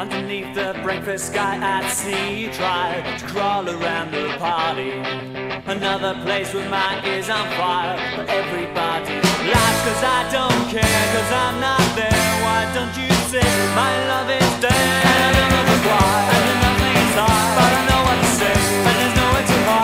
underneath the breakfast sky at sea. Try to crawl around the party, another place with my ears on fire. But everybody laughs cause I don't care, cause I'm not there. Why don't you say my love is dead? And I don't know why, and nothing is hard, but I know what to say, and there's nowhere to hide.